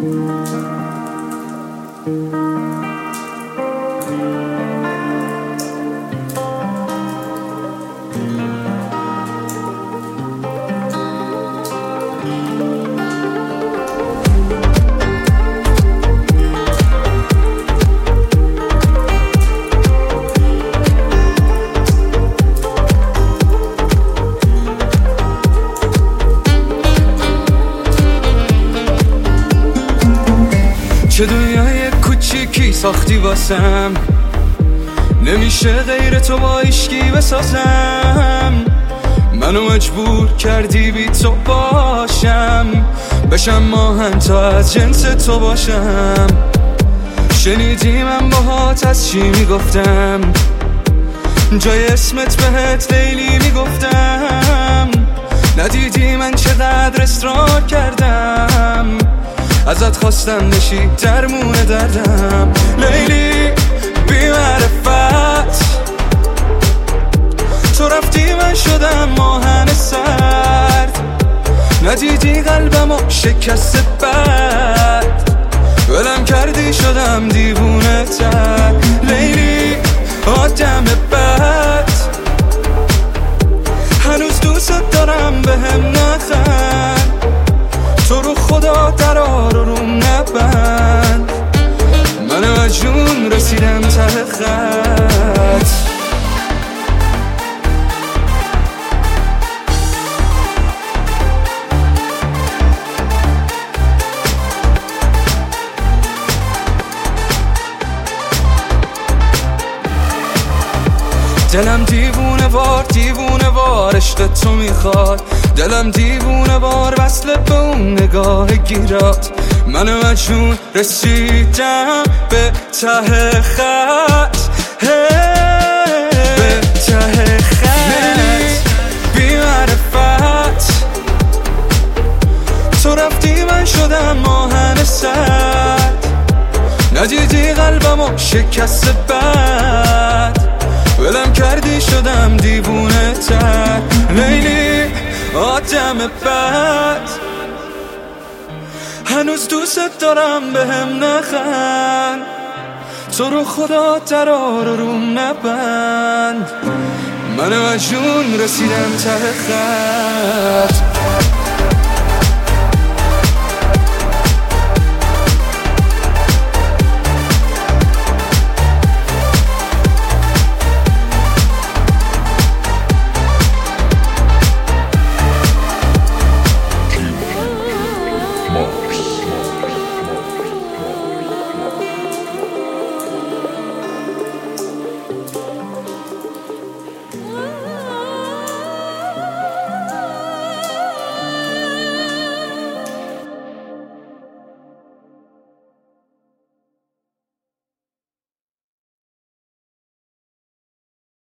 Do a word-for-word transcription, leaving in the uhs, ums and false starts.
چه دنیای کوچیکی ساختی واسم، نمیشه غیر تو با عشقی بسازم. منو مجبور کردی بی تو باشم، بشم ماهن تا از جنس تو باشم. شنیدی من باهات از چی میگفتم، جای اسمت بهت لیلی میگفتم. ندیدی من چقدر اصرار کردم، ازت خواستم نشی درمون دردم. لیلی بی معرفت، تو رفتی من شدم ماهن سرد. ندیدی قلبمو شکست بد، ولم کردی شدم دیوونه تر. لیلی آدم بد، هنوز دوست دارم بهم نخند. تو رو خدا درار رو نبند، من مجنون رسیدم ته خط. دلم دیوونه وار دیوونه وار عشق تو میخواد، دلم دیوونه وار وصل به اون نگاه گیرات. من مجنون رسیدم به ته خط، به ته خط. بی معرفت، تو رفتی من شدم ماهن سرد. ندیدی قلبمو شکست بد، ولم کردی شدم دیوونه تر. لیلی آدم بد، هنوز دوست دارم بهم نخند. تو رو خدا درار روم نبند، من مجنون رسیدم ته خط.